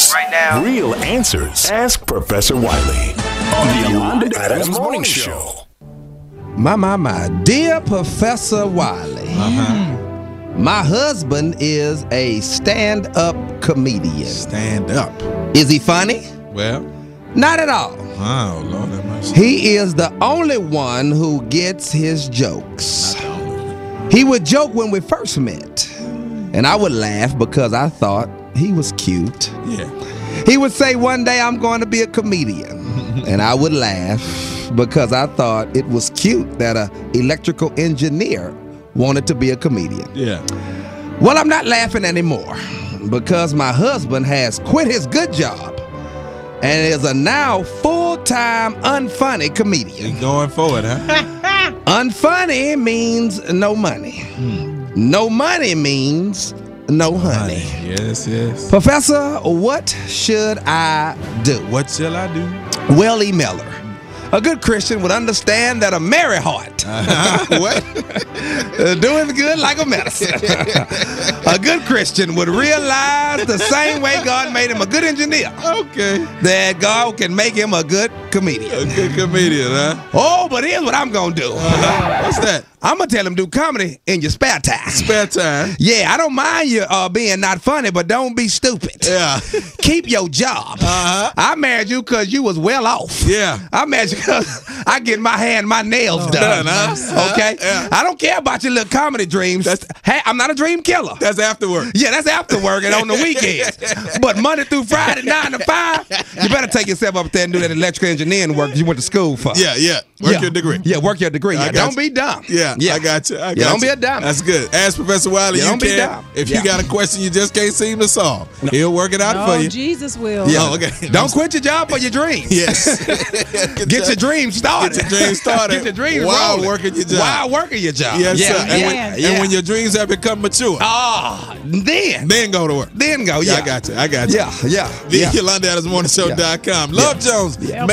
answers. Right now. Real answers. Ask Professor Wiley on the Yolanda Adams Morning Show. My. Dear Professor Wiley, my husband is a stand-up comedian. Stand up. Is he funny? Well, Not at all. oh, Lord have mercy. He is the only one who gets his jokes. He would joke when we first met, and I would laugh because I thought he was cute. Yeah. He would say one day I'm going to be a comedian, and I would laugh because I thought it was cute that an electrical engineer wanted to be a comedian. Yeah. Well, I'm not laughing anymore because my husband has quit his good job and is a now full-time unfunny comedian. Going forward, huh? Unfunny means no money. No money means no honey. Yes. Professor, what should I do? What shall I do? Willie Miller. A good Christian would understand that a merry heart What? doing good like a medicine. A good Christian would realize the same way God made him a good engineer, Okay. that God can make him a good comedian. A good comedian, huh? Oh, but here's what I'm going to do. What's that? I'm going to tell him do comedy in your spare time. Spare time. Yeah, I don't mind you being not funny, but don't be stupid. Yeah. Keep your job. I married you because you was well off. Yeah. I married you because I get my nails done. huh? Okay? Yeah. I don't care about your little comedy dreams. Hey, I'm not a dream killer. That's afterward. Yeah, that's after work and on the weekends. But Monday through Friday, 9 to 5, you better take yourself up there and do that electrical engineering work you went to school for. Yeah. Work your degree. Yeah, work your degree. I Yeah, got don't you. be dumb. Yeah, I got you. Don't be a dumb. That's good. Ask Professor Wiley. Yeah, You don't be can. dumb. If Yeah. you got a question you just can't seem to solve, he'll work it out for you. Jesus will. Yeah. Oh, okay. Don't quit your job for your dreams. Yes. Get your dreams started. Get your dreams started. Get your dreams while rolling. working your job. While working your job. Yes, yeah. sir. And when your dreams have become mature, then go to work. Then go. Yeah, Yeah, I got you. Yeah. The YolandaAdamsMorningShow.com. Love Jones.